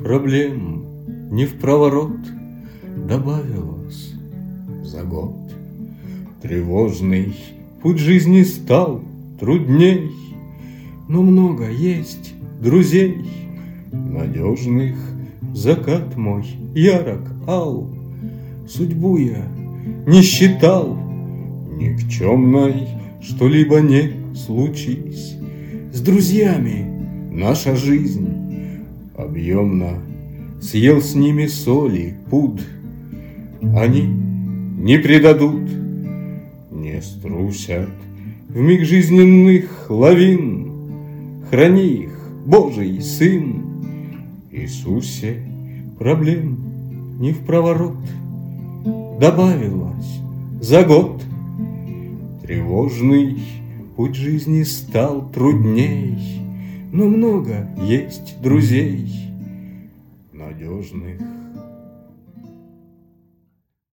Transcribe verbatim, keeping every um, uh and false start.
проблем не в проворот добавилось за год. Тревожный путь жизни стал трудней, но много есть друзей надежных. Закат мой ярок ал, судьбу я не считал никчемной, что-либо не случись. С друзьями наша жизнь объемна, съел с ними соли пуд. Они не предадут, не струсят в миг жизненных лавин. Храни их, Божий Сын. Иисусе, проблем не в проворот добавилось за год. Тревожный путь жизни стал трудней, но много есть друзей надежных.